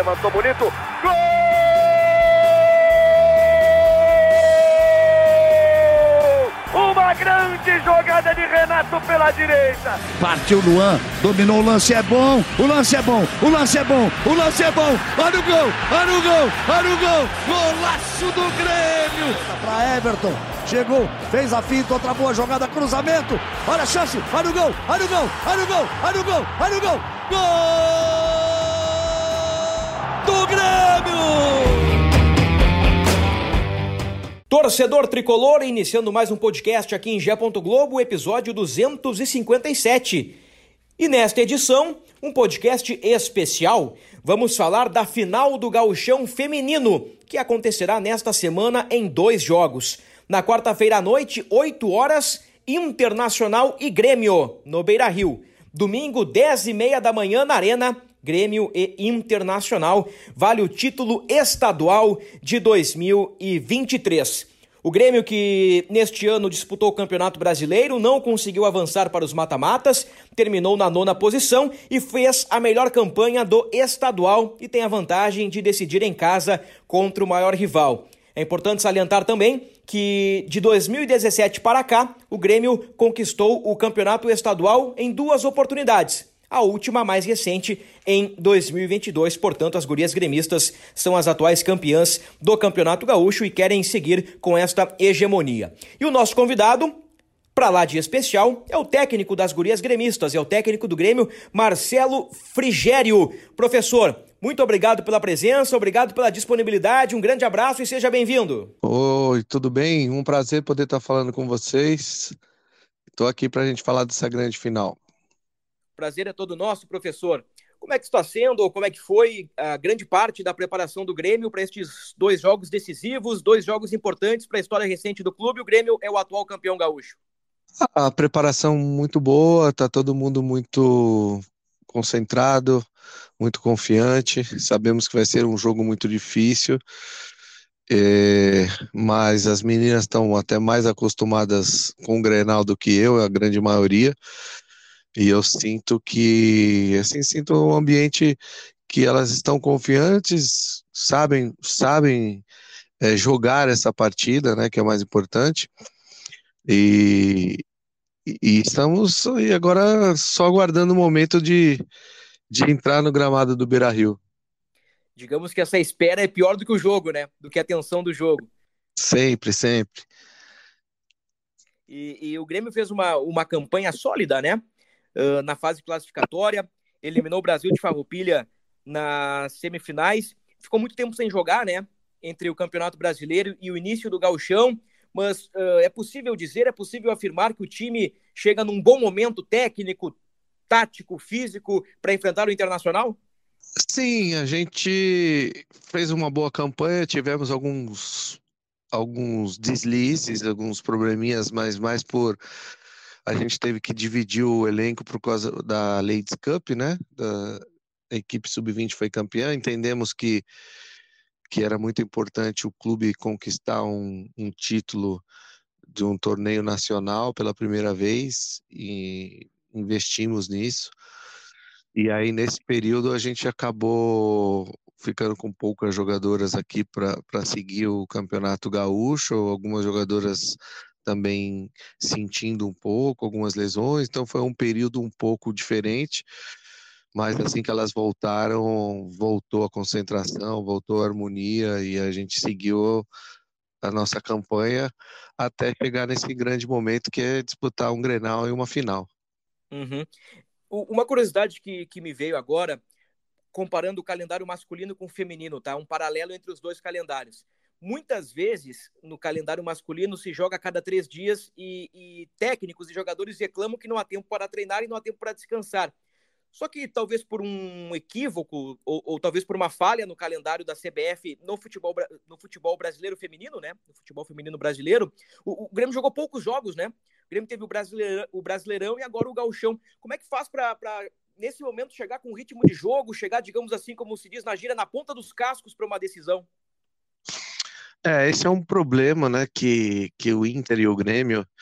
levantou bonito. Gol! Uma grande jogada de Renato pela direita. Partiu Luan, dominou, o lance é bom, o lance é bom, o lance é bom, o lance é bom. Olha o gol, olha o gol, olha o gol. Golaço do Grêmio. Para Everton, chegou, fez a finta, outra boa jogada, cruzamento. Olha a chance, olha o gol, olha o gol, olha o gol, olha o gol, olha o gol. Gol do Grêmio! Torcedor tricolor, iniciando mais um podcast aqui em Gé. Globo, episódio 257. E nesta edição, um podcast especial. Vamos falar da final do Gauchão Feminino, que acontecerá nesta semana em 2 jogos. Na quarta-feira à noite, 8 horas, Internacional e Grêmio, no Beira-Rio. Domingo, 10h30 da manhã, na Arena, Grêmio e Internacional, vale o título estadual de 2023. O Grêmio, que neste ano disputou o Campeonato Brasileiro, não conseguiu avançar para os mata-matas, terminou na 9ª posição e fez a melhor campanha do estadual e tem a vantagem de decidir em casa contra o maior rival. É importante salientar também que de 2017 para cá, o Grêmio conquistou o Campeonato Estadual em 2 oportunidades. A última, mais recente, em 2022. Portanto, as gurias gremistas são as atuais campeãs do Campeonato Gaúcho e querem seguir com esta hegemonia. E o nosso convidado, para lá de especial, é o técnico das gurias gremistas, é o técnico do Grêmio, Marcelo Frigério. Professor, muito obrigado pela presença, obrigado pela disponibilidade, um grande abraço e seja bem-vindo. Oi, tudo bem? Um prazer poder estar falando com vocês. Estou aqui para a gente falar dessa grande final. Prazer é todo nosso, professor. Como é que está sendo, ou como é que foi a grande parte da preparação do Grêmio para estes 2 jogos decisivos, 2 jogos importantes para a história recente do clube? O Grêmio é o atual campeão gaúcho. A preparação muito boa, está todo mundo muito concentrado, muito confiante. Sabemos que vai ser um jogo muito difícil, mas as meninas estão até mais acostumadas com o Grenal do que eu, a grande maioria. E eu sinto que, assim, sinto um ambiente que elas estão confiantes, sabem jogar essa partida, né, que é o mais importante. E estamos aí agora só aguardando o momento de entrar no gramado do Beira-Rio. Digamos que essa espera é pior do que o jogo, né? Do que a tensão do jogo. Sempre, sempre. E o Grêmio fez uma campanha sólida, né? Na fase classificatória, eliminou o Brasil de Farroupilha nas semifinais, ficou muito tempo sem jogar, né, entre o Campeonato Brasileiro e o início do Gauchão, mas é possível afirmar que o time chega num bom momento técnico, tático, físico para enfrentar o Internacional? Sim, a gente fez uma boa campanha, tivemos alguns deslizes, alguns probleminhas, mas mais por... A gente teve que dividir o elenco por causa da Ladies Cup, né? A equipe sub-20 foi campeã. Entendemos que era muito importante o clube conquistar um título de um torneio nacional pela primeira vez e investimos nisso. E aí, nesse período, a gente acabou ficando com poucas jogadoras aqui para seguir o Campeonato Gaúcho, algumas jogadoras também sentindo um pouco, algumas lesões, então foi um período um pouco diferente, mas assim que elas voltaram, voltou a concentração, voltou a harmonia e a gente seguiu a nossa campanha até chegar nesse grande momento que é disputar um Grenal e uma final. Uhum. Uma curiosidade que me veio agora, comparando o calendário masculino com o feminino, tá? Um paralelo entre os 2 calendários. Muitas vezes, no calendário masculino, se joga a cada 3 dias e técnicos e jogadores reclamam que não há tempo para treinar e não há tempo para descansar. Só que talvez por um equívoco ou talvez por uma falha no calendário da CBF no futebol brasileiro feminino, né? No futebol feminino brasileiro, o Grêmio jogou poucos jogos, né? O Grêmio teve o Brasileirão e agora o Gauchão. Como é que faz para nesse momento, chegar com ritmo de jogo, chegar, digamos assim, como se diz na gíria, na ponta dos cascos para uma decisão? Esse é um problema, né, que o Inter e o Grêmio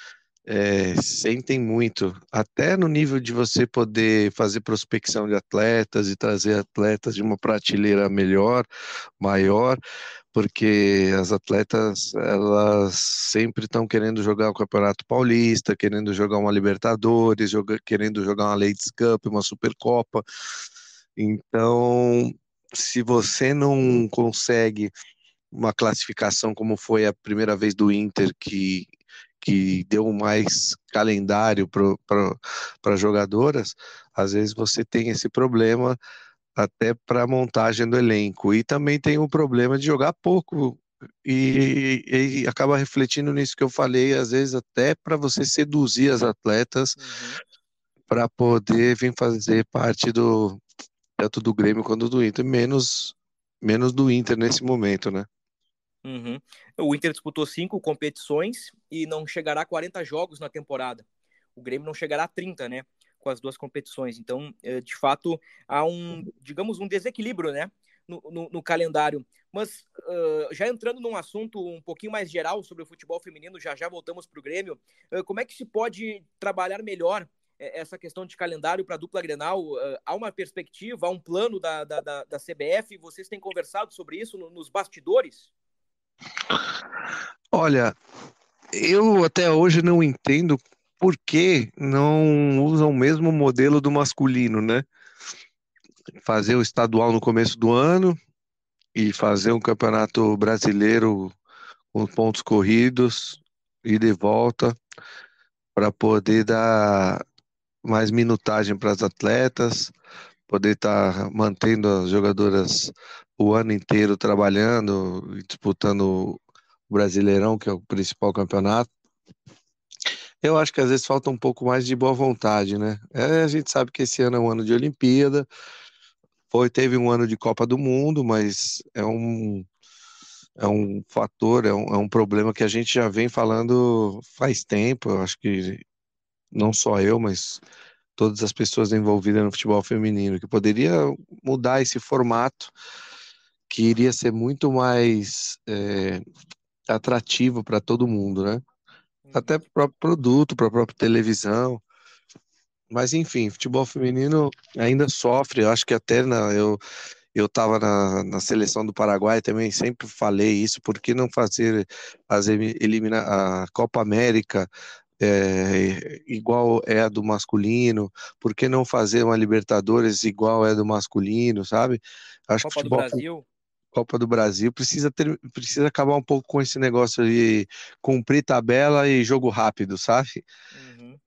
sentem muito, até no nível de você poder fazer prospecção de atletas e trazer atletas de uma prateleira melhor, maior, porque as atletas, elas sempre estão querendo jogar o Campeonato Paulista, querendo jogar uma Libertadores, querendo jogar uma Ladies Cup, uma Supercopa. Então, se você não consegue uma classificação como foi a primeira vez do Inter, que deu mais calendário para jogadoras, às vezes você tem esse problema até para a montagem do elenco. E também tem o problema de jogar pouco. E acaba refletindo nisso que eu falei, às vezes até para você seduzir as atletas para poder vir fazer parte do tanto do Grêmio quanto do Inter, menos do Inter nesse momento, né? Uhum. O Inter disputou 5 competições e não chegará a 40 jogos na temporada. O Grêmio não chegará a 30, né? Com as 2 competições. Então, de fato, há digamos, um desequilíbrio, né? No calendário. Mas, já entrando num assunto um pouquinho mais geral sobre o futebol feminino, já voltamos para o Grêmio. Como é que se pode trabalhar melhor essa questão de calendário para a dupla Grenal? Há uma perspectiva, há um plano da CBF? Vocês têm conversado sobre isso nos bastidores? Olha, eu até hoje não entendo por que não usam o mesmo modelo do masculino, né? Fazer o estadual no começo do ano e fazer um campeonato brasileiro com pontos corridos, ida e volta, para poder dar mais minutagem para as atletas, poder estar mantendo as jogadoras o ano inteiro trabalhando e disputando o Brasileirão, que é o principal campeonato. Eu acho que às vezes falta um pouco mais de boa vontade, né? A gente sabe que esse ano é um ano de Olimpíada, teve um ano de Copa do Mundo, mas é um fator, é um problema que a gente já vem falando faz tempo. Eu acho que não só eu, mas todas as pessoas envolvidas no futebol feminino, que poderia mudar esse formato, que iria ser muito mais atrativo para todo mundo, né? Até para o próprio produto, para a própria televisão. Mas enfim, futebol feminino ainda sofre. Eu acho que até eu estava na seleção do Paraguai também, sempre falei isso. Por que não eliminar a Copa América igual é a do masculino? Por que não fazer uma Libertadores igual é a do masculino, sabe? Acho que Copa do Brasil? Copa do Brasil precisa acabar um pouco com esse negócio de cumprir tabela e jogo rápido, sabe? Uhum.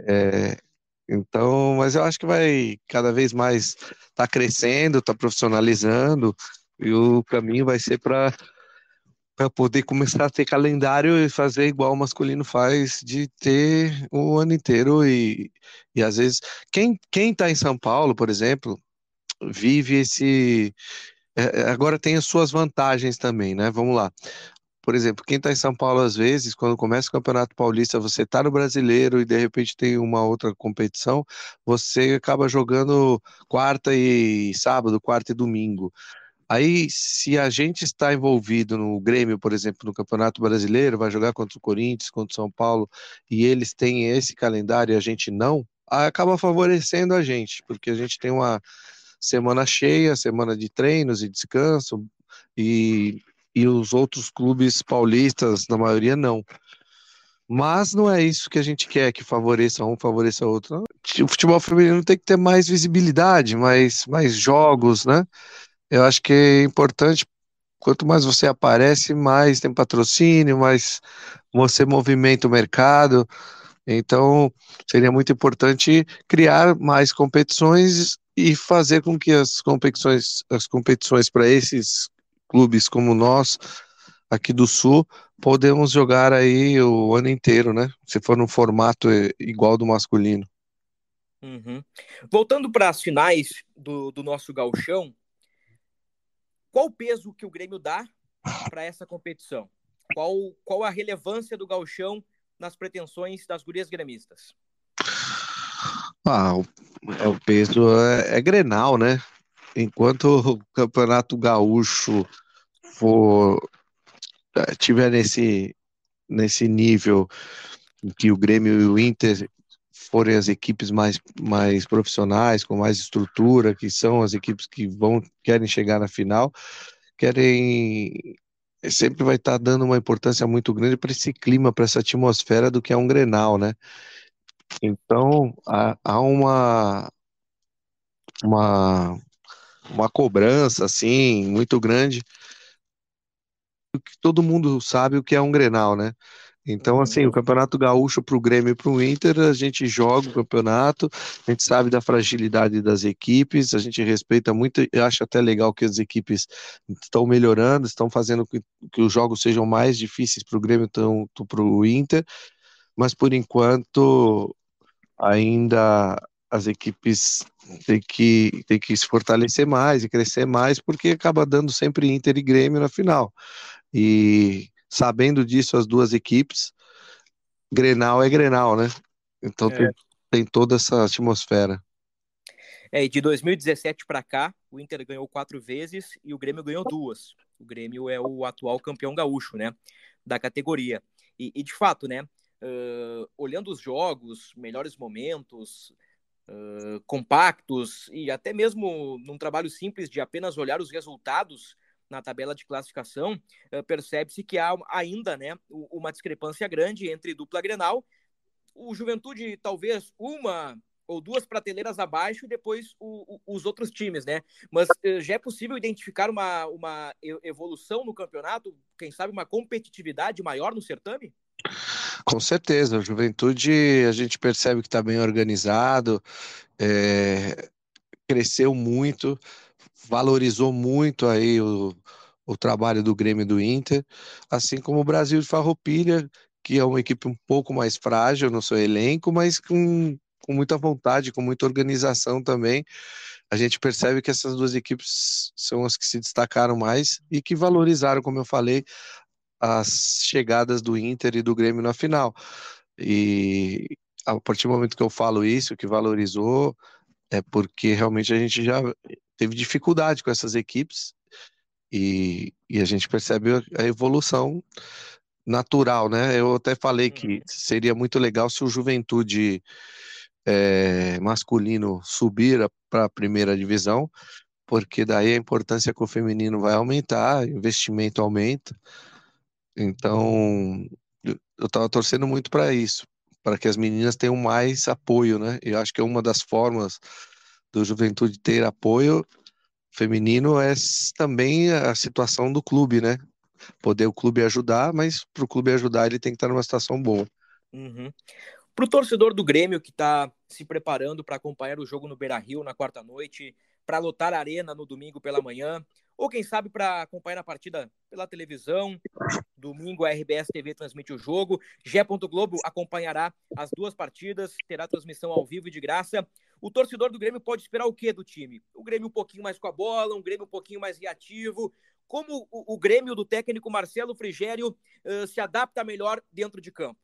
Então, mas eu acho que vai cada vez mais crescendo, profissionalizando, e o caminho vai ser para poder começar a ter calendário e fazer igual o masculino faz, de ter o ano inteiro. E às vezes, quem está em São Paulo, por exemplo, vive agora tem as suas vantagens também, né? Vamos lá. Por exemplo, quem está em São Paulo, às vezes, quando começa o Campeonato Paulista, você está no Brasileiro e de repente tem uma outra competição, você acaba jogando quarta e sábado, quarta e domingo. Aí, se a gente está envolvido no Grêmio, por exemplo, no Campeonato Brasileiro, vai jogar contra o Corinthians, contra o São Paulo, e eles têm esse calendário e a gente não, acaba favorecendo a gente, porque a gente tem uma semana cheia, semana de treinos e descanso, e os outros clubes paulistas, na maioria, não. Mas não é isso que a gente quer, que favoreça um, favoreça outro. O futebol feminino tem que ter mais visibilidade, mais jogos, né? Eu acho que é importante, quanto mais você aparece, mais tem patrocínio, mais você movimenta o mercado. Então, seria muito importante criar mais competições e fazer com que as competições para esses clubes como nós, aqui do Sul, podemos jogar aí o ano inteiro, né? Se for num formato igual do masculino. Uhum. Voltando para as finais do nosso gauchão, qual o peso que o Grêmio dá para essa competição? Qual a relevância do gauchão nas pretensões das gurias gremistas? O peso é Grenal, né? Enquanto o Campeonato Gaúcho tiver nesse nível em que o Grêmio e o Inter forem as equipes mais profissionais, com mais estrutura, que são as equipes que querem chegar na final, querem sempre vai estar dando uma importância muito grande para esse clima, para essa atmosfera do que é um Grenal, né? Então, há uma, uma cobrança, assim, muito grande, que todo mundo sabe o que é um Grenal, né? Então, assim, o Campeonato Gaúcho para o Grêmio e para o Inter, a gente joga o campeonato, a gente sabe da fragilidade das equipes, a gente respeita muito, eu acho até legal que as equipes estão melhorando, estão fazendo que os jogos sejam mais difíceis para o Grêmio e para o Inter, mas por enquanto ainda as equipes têm que se fortalecer mais e crescer mais, porque acaba dando sempre Inter e Grêmio na final. E sabendo disso, as duas equipes, Grenal é Grenal, né? Então tem toda essa atmosfera. E de 2017 para cá, o Inter ganhou 4 vezes e o Grêmio ganhou 2. O Grêmio é o atual campeão gaúcho, né, da categoria. E de fato, né, olhando os jogos, melhores momentos, compactos e até mesmo num trabalho simples de apenas olhar os resultados na tabela de classificação, percebe-se que há ainda, né, uma discrepância grande entre dupla Grenal, o Juventude talvez uma ou duas prateleiras abaixo e depois os outros times, né? Mas já é possível identificar uma evolução no campeonato, quem sabe uma competitividade maior no certame? Com certeza, a Juventude a gente percebe que está bem organizado, cresceu muito, valorizou muito aí o trabalho do Grêmio e do Inter, assim como o Brasil de Farroupilha, que é uma equipe um pouco mais frágil no seu elenco, mas com muita vontade, com muita organização também. A gente percebe que essas duas equipes são as que se destacaram mais e que valorizaram, como eu falei, as chegadas do Inter e do Grêmio na final. E a partir do momento que eu falo isso, que valorizou, é porque realmente a gente já teve dificuldade com essas equipes e a gente percebe a evolução natural, né? Eu até falei que seria muito legal se o Juventude masculino subir para a primeira divisão, porque daí a importância com o feminino vai aumentar, investimento aumenta. Então, eu estava torcendo muito para isso, para que as meninas tenham mais apoio, né? Eu acho que é uma das formas do Juventude ter apoio feminino também a situação do clube, né? Poder o clube ajudar, mas para o clube ajudar ele tem que estar numa situação boa. Para o torcedor do Grêmio que está se preparando para acompanhar o jogo no Beira-Rio na quarta noite, para lotar a arena no domingo pela manhã, ou quem sabe para acompanhar a partida pela televisão, domingo a RBS TV transmite o jogo, Gé. Globo acompanhará as duas partidas, terá transmissão ao vivo e de graça. O torcedor do Grêmio pode esperar o quê do time? O Grêmio um pouquinho mais com a bola, um Grêmio um pouquinho mais reativo. Como o Grêmio do técnico Marcelo Frigério se adapta melhor dentro de campo?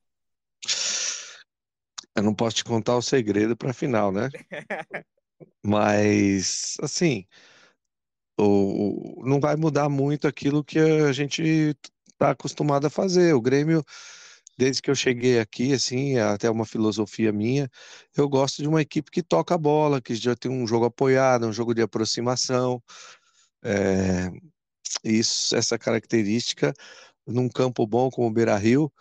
Eu não posso te contar o segredo para a final, né? Mas, assim, não vai mudar muito aquilo que a gente está acostumado a fazer. O Grêmio, desde que eu cheguei aqui, assim, é até uma filosofia minha, eu gosto de uma equipe que toca a bola, que já tem um jogo apoiado, um jogo de aproximação. Essa característica, num campo bom como o Beira-Rio,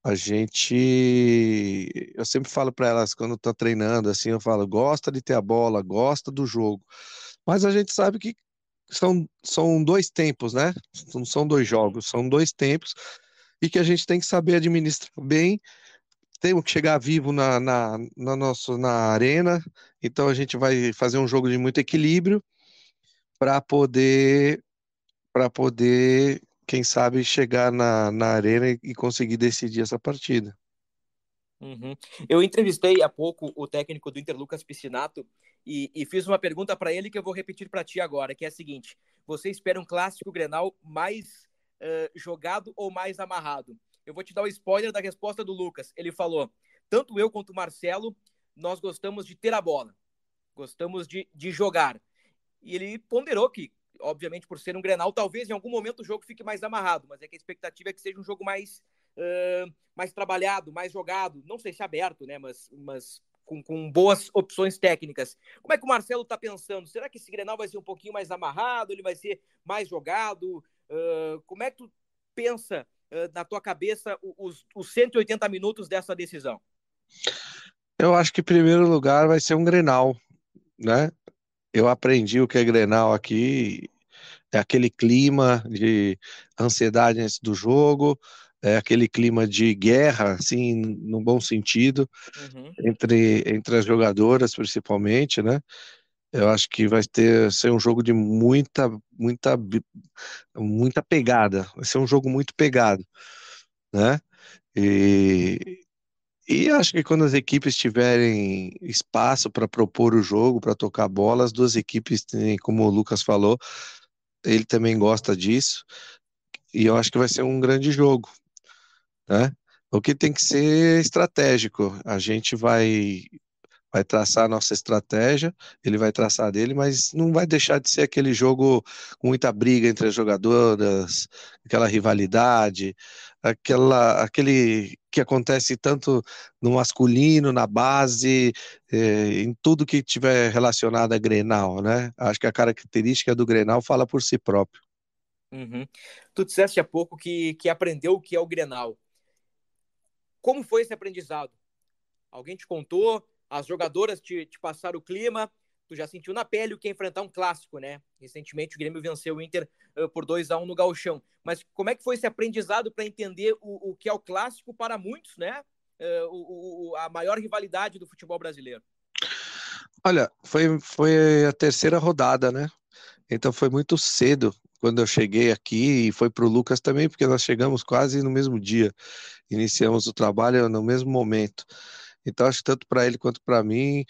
eu sempre falo para elas quando tá treinando, assim, eu falo, gosta de ter a bola, gosta do jogo, mas a gente sabe que são dois tempos, né? Não são dois jogos, são dois tempos e que a gente tem que saber administrar bem. Temos que chegar vivo na arena, então a gente vai fazer um jogo de muito equilíbrio para poder, quem sabe, chegar na arena e conseguir decidir essa partida. Eu entrevistei há pouco o técnico do Inter, Lucas Piscinato, e fiz uma pergunta para ele que eu vou repetir para ti agora, que é a seguinte: você espera um clássico Grenal mais jogado ou mais amarrado? Eu vou te dar o spoiler da resposta do Lucas. Ele falou: tanto eu quanto o Marcelo, nós gostamos de ter a bola, gostamos de jogar. E ele ponderou que, obviamente, por ser um Grenal, talvez em algum momento o jogo fique mais amarrado, mas é que a expectativa é que seja um jogo mais mais trabalhado, mais jogado, não sei se aberto, né, mas com boas opções técnicas. Como é que o Marcelo está pensando? Será que esse Grenal vai ser um pouquinho mais amarrado? Ele vai ser mais jogado? Como é que tu pensa na tua cabeça os 180 minutos dessa decisão? Eu acho que em primeiro lugar vai ser um Grenal, né? Eu aprendi o que é Grenal aqui, é aquele clima de ansiedade antes do jogo, é aquele clima de guerra, assim, no bom sentido, Uhum. entre as jogadoras, principalmente, né? Eu acho que ser um jogo de muita pegada. Vai ser um jogo muito pegado, né? E, e acho que quando as equipes tiverem espaço para propor o jogo, para tocar bola, as duas equipes têm, como o Lucas falou, ele também gosta disso. E eu acho que vai ser um grande jogo, né? O que tem que ser estratégico. A gente vai traçar a nossa estratégia, ele vai traçar a dele, mas não vai deixar de ser aquele jogo com muita briga entre as jogadoras, aquela rivalidade, aquele que acontece tanto no masculino, na base, em tudo que tiver relacionado a Grenal, né? Acho que a característica do Grenal fala por si próprio. Uhum. Tu disseste há pouco que aprendeu o que é o Grenal. Como foi esse aprendizado? Alguém te contou? As jogadoras te passaram o clima? Tu já sentiu na pele o que é enfrentar um clássico, né? Recentemente o Grêmio venceu o Inter por 2-1 no Gauchão. Mas como é que foi esse aprendizado para entender o que é o clássico para muitos, né? A maior rivalidade do futebol brasileiro. Olha, foi a terceira rodada, né? Então foi muito cedo quando eu cheguei aqui e foi para o Lucas também, porque nós chegamos quase no mesmo dia, iniciamos o trabalho no mesmo momento. Então acho que tanto para ele quanto para mim,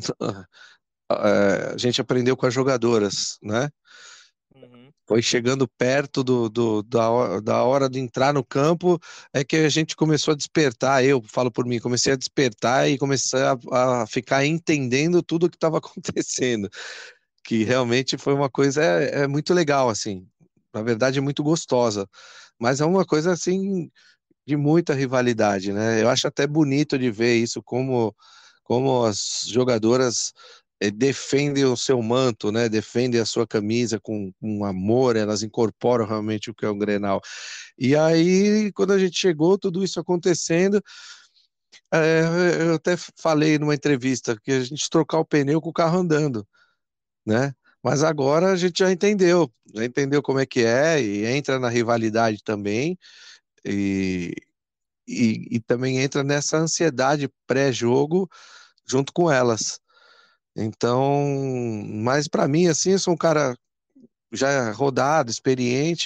a gente aprendeu com as jogadoras, né? Uhum. Foi chegando perto da hora de entrar no campo, é que a gente começou a despertar. Eu falo por mim, comecei a despertar e comecei a ficar entendendo tudo o que estava acontecendo, que realmente foi uma coisa muito legal, assim. Na verdade, é muito gostosa, mas é uma coisa assim de muita rivalidade, né? Eu acho até bonito de ver isso, como as jogadoras defendem o seu manto, né? Defendem a sua camisa com amor, elas incorporam realmente o que é o Grenal. E aí, quando a gente chegou, tudo isso acontecendo, eu até falei numa entrevista que a gente trocar o pneu com o carro andando, né? Mas agora a gente já entendeu como é que é e entra na rivalidade também. E, e também entra nessa ansiedade pré-jogo junto com elas. Então, mas para mim, assim, eu sou um cara já rodado, experiente,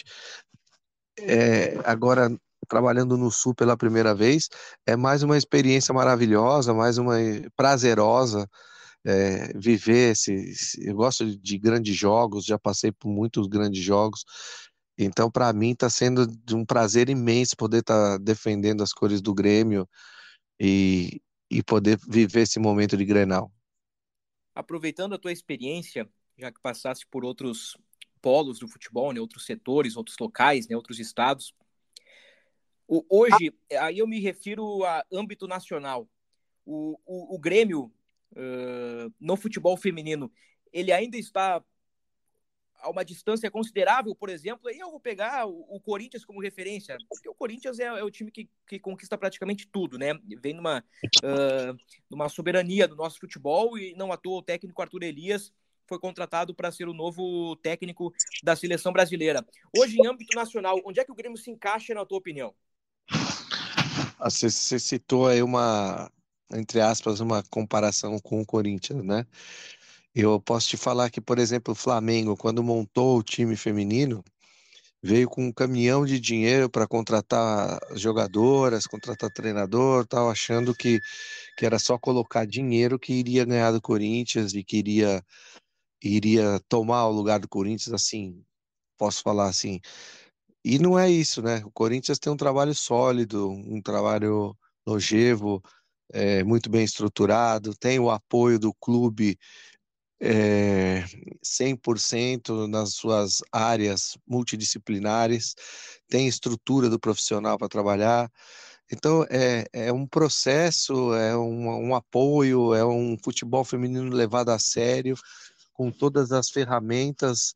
agora trabalhando no Sul pela primeira vez, é mais uma experiência maravilhosa, mais uma prazerosa, viver eu gosto de grandes jogos, já passei por muitos grandes jogos, então para mim está sendo de um prazer imenso poder estar defendendo as cores do Grêmio e, e poder viver esse momento de Grenal. Aproveitando a tua experiência, já que passaste por outros polos do futebol, né, outros setores, outros locais, né, outros estados, hoje, aí eu me refiro a âmbito nacional. O Grêmio, no futebol feminino, ele ainda está a uma distância considerável, por exemplo, aí eu vou pegar o Corinthians como referência, porque o Corinthians é o time que conquista praticamente tudo, né? Vem numa soberania do nosso futebol e não à toa o técnico Arthur Elias foi contratado para ser o novo técnico da seleção brasileira. Hoje, em âmbito nacional, onde é que o Grêmio se encaixa, na tua opinião? Você citou aí entre aspas, uma comparação com o Corinthians, né? Eu posso te falar que, por exemplo, o Flamengo, quando montou o time feminino, veio com um caminhão de dinheiro para contratar jogadoras, contratar treinador, tal, achando que era só colocar dinheiro que iria ganhar do Corinthians e que iria tomar o lugar do Corinthians, assim, posso falar assim. E não é isso, né? O Corinthians tem um trabalho sólido, um trabalho longevo, muito bem estruturado, tem o apoio do clube é, 100% nas suas áreas multidisciplinares, tem estrutura do profissional para trabalhar. Então, é um processo, é um apoio, é um futebol feminino levado a sério, com todas as ferramentas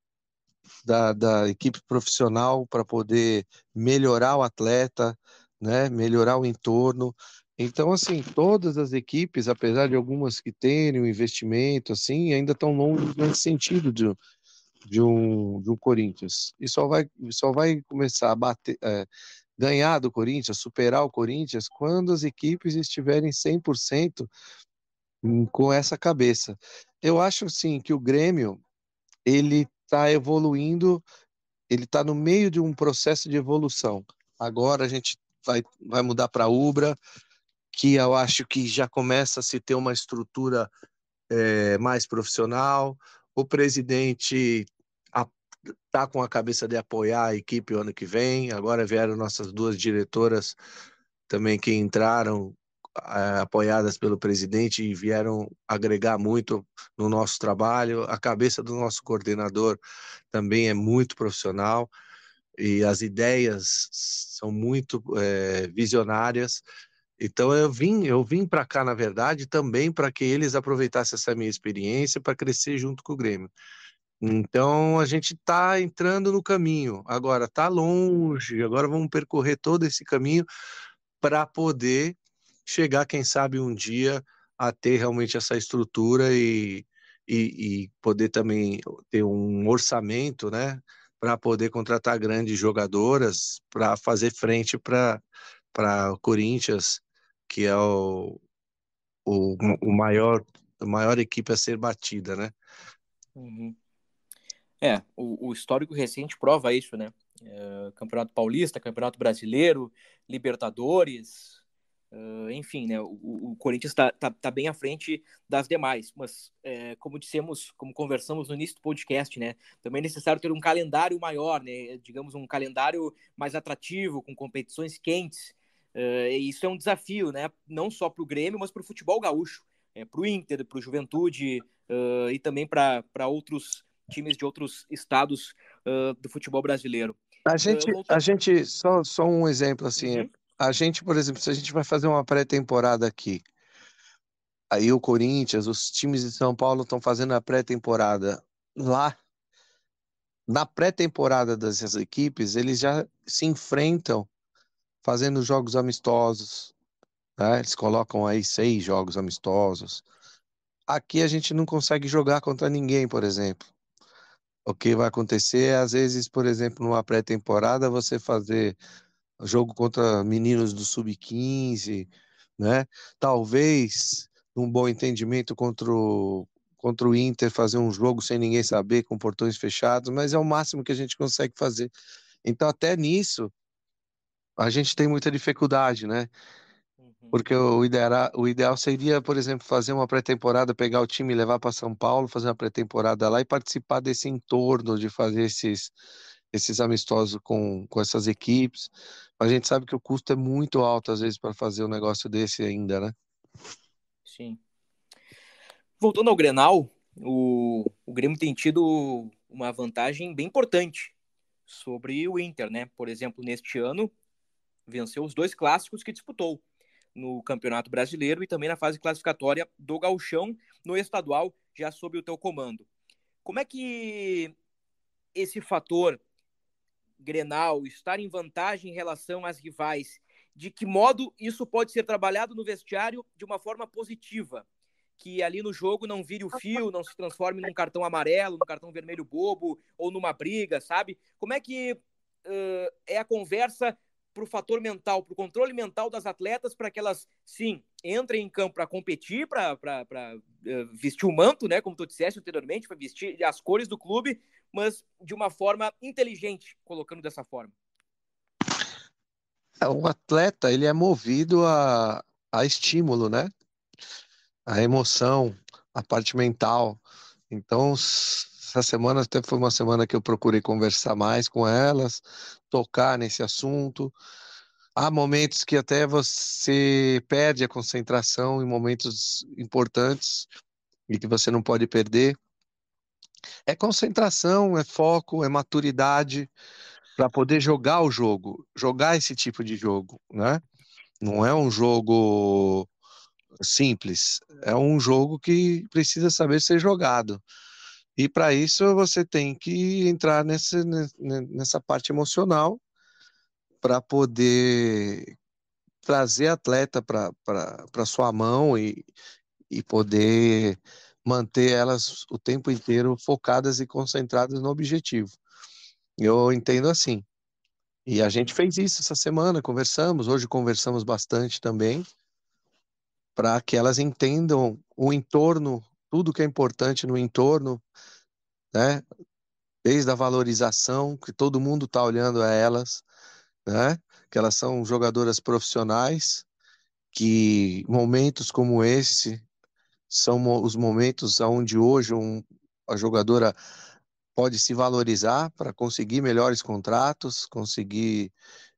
da equipe profissional para poder melhorar o atleta, né, melhorar o entorno. Então, assim, todas as equipes, apesar de algumas que terem um investimento, assim, ainda estão longe nesse sentido de um Corinthians. E só vai começar a bater, ganhar do Corinthians, superar o Corinthians, quando as equipes estiverem 100% com essa cabeça. Eu acho, assim, que o Grêmio, ele está evoluindo, ele está no meio de um processo de evolução. Agora a gente vai mudar para a Ubra, que eu acho que já começa a se ter uma estrutura mais profissional. O presidente está com a cabeça de apoiar a equipe o ano que vem. Agora vieram nossas duas diretoras também que entraram apoiadas pelo presidente e vieram agregar muito no nosso trabalho. A cabeça do nosso coordenador também é muito profissional e as ideias são muito visionárias. Então eu vim para cá, na verdade, também para que eles aproveitassem essa minha experiência para crescer junto com o Grêmio. Então a gente está entrando no caminho. Agora está longe. Agora vamos percorrer todo esse caminho para poder chegar, quem sabe, um dia a ter realmente essa estrutura e poder também ter um orçamento, né, para poder contratar grandes jogadoras para fazer frente para o Corinthians, que é o maior, a maior equipe a ser batida, né? Uhum. O histórico recente prova isso, né? Campeonato Paulista, Campeonato Brasileiro, Libertadores, enfim, né? O Corinthians tá bem à frente das demais, mas como dissemos, como conversamos no início do podcast, né? Também é necessário ter um calendário maior, né? Digamos, um calendário mais atrativo, com competições quentes. E isso é um desafio, né? Não só para o Grêmio, mas para o futebol gaúcho, para o Inter, para o Juventude e também para outros times de outros estados do futebol brasileiro. A gente só um exemplo assim, Uhum. a gente, por exemplo, se a gente vai fazer uma pré-temporada aqui, aí o Corinthians, os times de São Paulo estão fazendo a pré-temporada lá. Na pré-temporada dessas equipes, eles já se enfrentam fazendo jogos amistosos, né? Eles colocam aí 6 jogos amistosos. Aqui a gente não consegue jogar contra ninguém, por exemplo. O que vai acontecer é, às vezes, por exemplo, numa pré-temporada, você fazer jogo contra meninos do sub-15, né? Talvez, num bom entendimento contra o Inter, fazer um jogo sem ninguém saber, com portões fechados, mas é o máximo que a gente consegue fazer. Então, até nisso, a gente tem muita dificuldade, né? Uhum. Porque o ideal seria, por exemplo, fazer uma pré-temporada, pegar o time e levar para São Paulo, fazer uma pré-temporada lá e participar desse entorno de fazer esses amistosos com essas equipes. Mas a gente sabe que o custo é muito alto, às vezes, para fazer um negócio desse ainda, né? Sim. Voltando ao Grenal, o Grêmio tem tido uma vantagem bem importante sobre o Inter, né? Por exemplo, neste ano, venceu os 2 clássicos que disputou no Campeonato Brasileiro e também na fase classificatória do Gauchão, no estadual, já sob o teu comando. Como é que esse fator Grenal estar em vantagem em relação às rivais, de que modo isso pode ser trabalhado no vestiário de uma forma positiva? Que ali no jogo não vire o fio, não se transforme num cartão amarelo, num cartão vermelho bobo ou numa briga, sabe? Como é que é a conversa para o fator mental, para o controle mental das atletas, para que elas, sim, entrem em campo para competir, para vestir o manto, né, como tu disseste anteriormente, para vestir as cores do clube, mas de uma forma inteligente, colocando dessa forma. O atleta, ele é movido a estímulo, né? A emoção, a parte mental. Então, essa semana até foi uma semana que eu procurei conversar mais com elas, tocar nesse assunto. Há momentos que até você perde a concentração em momentos importantes, e que você não pode perder, é concentração, é foco, é maturidade para poder jogar o jogo, jogar esse tipo de jogo, né? Não é um jogo simples, é um jogo que precisa saber ser jogado. E para isso você tem que entrar nessa parte emocional para poder trazer atleta para sua mão e poder manter elas o tempo inteiro focadas e concentradas no objetivo. Eu entendo assim. E a gente fez isso essa semana, conversamos, hoje conversamos bastante também, para que elas entendam o entorno, tudo que é importante no entorno, né? Desde a valorização, que todo mundo está olhando a elas, né? Que elas são jogadoras profissionais, que momentos como esse são os momentos onde hoje a jogadora pode se valorizar para conseguir melhores contratos, conseguir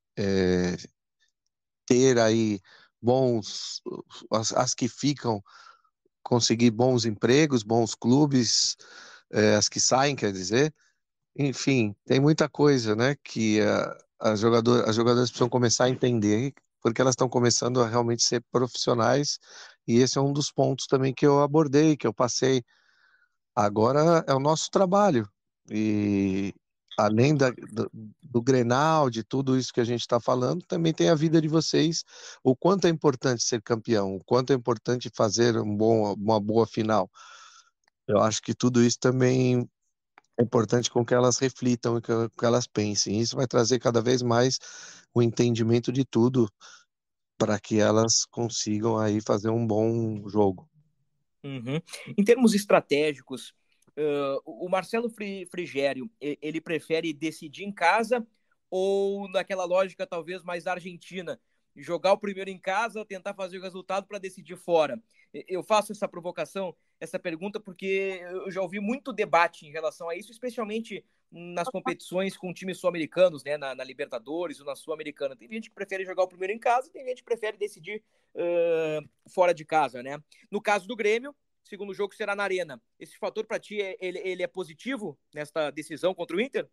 ter aí bons, as que ficam, conseguir bons empregos, bons clubes, as que saem, quer dizer, enfim, tem muita coisa, né, que as jogadoras precisam começar a entender, porque elas estão começando a realmente ser profissionais, e esse é um dos pontos também que eu abordei, que eu passei. Agora é o nosso trabalho. E além do Grenal, de tudo isso que a gente está falando, também tem a vida de vocês. O quanto é importante ser campeão, o quanto é importante fazer uma boa final. Eu acho que tudo isso também é importante com que elas reflitam e que elas pensem. Isso vai trazer cada vez mais o entendimento de tudo para que elas consigam aí fazer um bom jogo. Uhum. Em termos estratégicos, o Marcelo Frigério, ele prefere decidir em casa ou naquela lógica talvez mais argentina, jogar o primeiro em casa, tentar fazer o resultado para decidir fora? Eu faço essa provocação, essa pergunta, porque eu já ouvi muito debate em relação a isso, especialmente nas competições com times sul-americanos, né, na Libertadores ou na Sul-Americana. Tem gente que prefere jogar o primeiro em casa, tem gente que prefere decidir fora de casa, né? No caso do Grêmio, segundo jogo será na Arena. Esse fator para ti, ele é positivo nesta decisão contra o Inter?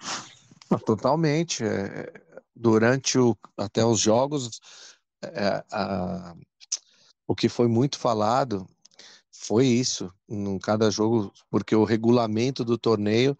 Totalmente. Durante até os jogos, é, a- o que foi muito falado foi isso, em cada jogo, porque o regulamento do torneio,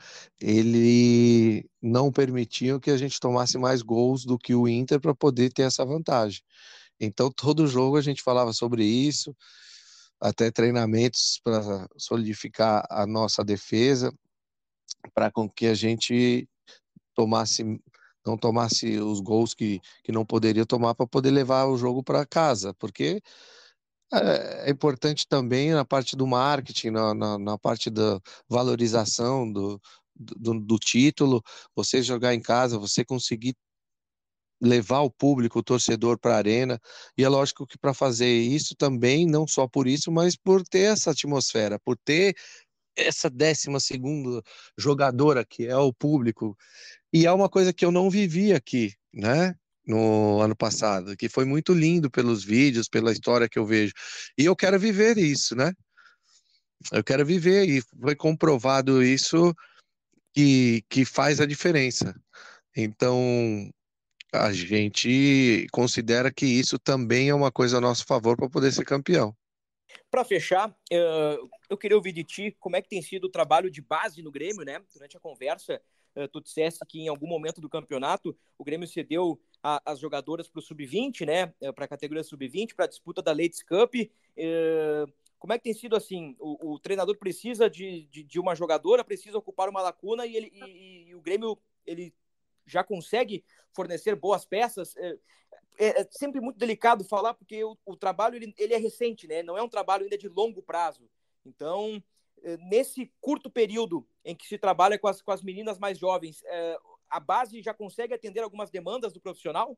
ele não permitia que a gente tomasse mais gols do que o Inter para poder ter essa vantagem. Então, todo jogo a gente falava sobre isso, até treinamentos para solidificar a nossa defesa, para com que a gente tomasse, não tomasse os gols que não poderia tomar para poder levar o jogo para casa, porque é importante também na parte do marketing, na parte da valorização do título, você jogar em casa, você conseguir levar o público, o torcedor para a arena, e é lógico que para fazer isso também, não só por isso, mas por ter essa atmosfera, por ter essa 12ª jogadora que é o público, e é uma coisa que eu não vivi aqui, né? No ano passado, que foi muito lindo pelos vídeos, pela história que eu vejo. E eu quero viver isso, né? Eu quero viver, e foi comprovado isso que faz a diferença. Então, a gente considera que isso também é uma coisa a nosso favor para poder ser campeão. Para fechar, eu queria ouvir de ti como é que tem sido o trabalho de base no Grêmio, né? Durante a conversa, tu disseste que em algum momento do campeonato o Grêmio cedeu as jogadoras para o Sub-20, né? Para a categoria Sub-20, para a disputa da Ladies Cup. Como é que tem sido assim? O treinador precisa de uma jogadora, precisa ocupar uma lacuna e o Grêmio ele já consegue fornecer boas peças. É sempre muito delicado falar, porque o trabalho ele é recente, né? Não é um trabalho ainda de longo prazo. Então, nesse curto período em que se trabalha com as meninas mais jovens, a base já consegue atender algumas demandas do profissional?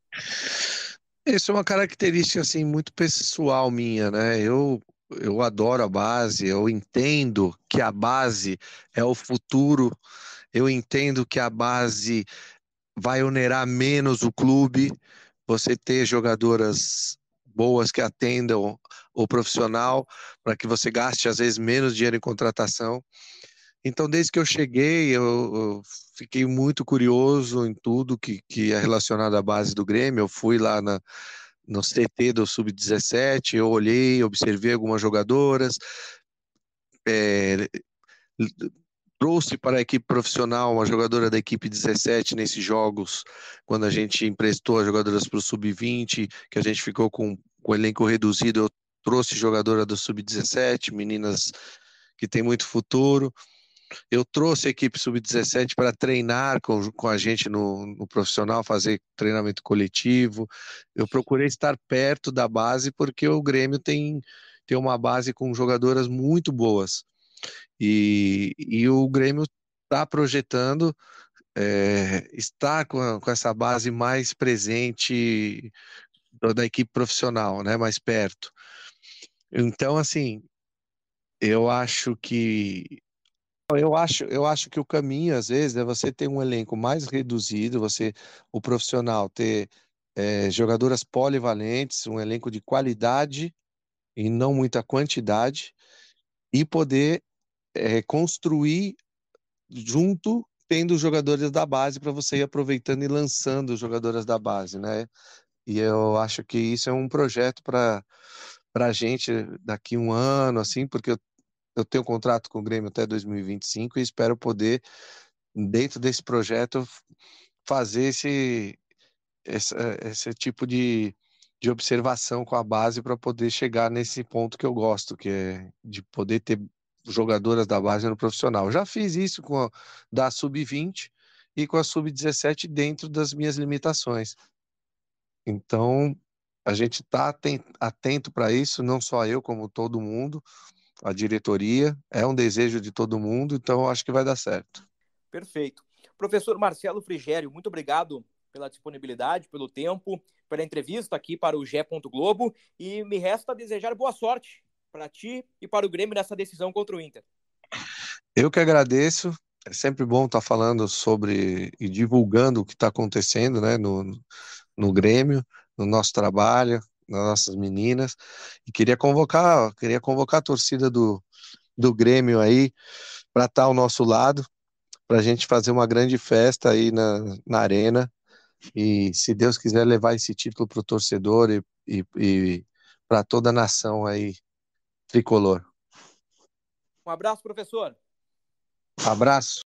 Isso é uma característica assim muito pessoal minha, né? Eu adoro a base, eu entendo que a base é o futuro, eu entendo que a base vai onerar menos o clube, você ter jogadoras boas que atendam o profissional, para que você gaste às vezes menos dinheiro em contratação. Então, desde que eu cheguei, eu fiquei muito curioso em tudo que é relacionado à base do Grêmio. Eu fui lá no CT do Sub-17, eu olhei, observei algumas jogadoras, é, trouxe para a equipe profissional uma jogadora da equipe 17 nesses jogos, quando a gente emprestou as jogadoras para o Sub-20, que a gente ficou com o elenco reduzido, eu trouxe jogadora do Sub-17, meninas que têm muito futuro. Eu trouxe a equipe Sub-17 para treinar com a gente no profissional, fazer treinamento coletivo. Eu procurei estar perto da base porque o Grêmio tem uma base com jogadoras muito boas. E o Grêmio está projetando estar com essa base mais presente da equipe profissional, né, mais perto. Então, assim, eu acho que eu acho que o caminho, às vezes, é você ter um elenco mais reduzido, o profissional ter jogadoras polivalentes, um elenco de qualidade e não muita quantidade, e poder construir junto, tendo os jogadores da base para você ir aproveitando e lançando os jogadoras da base, né? E eu acho que isso é um projeto para a gente daqui um ano, assim, porque eu tenho um contrato com o Grêmio até 2025 e espero poder, dentro desse projeto, fazer esse tipo de observação com a base para poder chegar nesse ponto que eu gosto, que é de poder ter jogadoras da base no profissional. Eu já fiz isso da Sub-20 e com a Sub-17 dentro das minhas limitações. Então, a gente está atento para isso, não só eu, como todo mundo, a diretoria, é um desejo de todo mundo, então eu acho que vai dar certo. Perfeito. Professor Marcelo Frigério, muito obrigado pela disponibilidade, pelo tempo, pela entrevista aqui para o GE. Globo, e me resta desejar boa sorte para ti e para o Grêmio nessa decisão contra o Inter. Eu que agradeço, é sempre bom estar falando sobre e divulgando o que está acontecendo, né, no Grêmio, no nosso trabalho, nas nossas meninas, e queria convocar a torcida do Grêmio aí para estar ao nosso lado, para a gente fazer uma grande festa aí na arena, e se Deus quiser levar esse título para o torcedor e para toda a nação aí tricolor. Um abraço, professor. Abraço.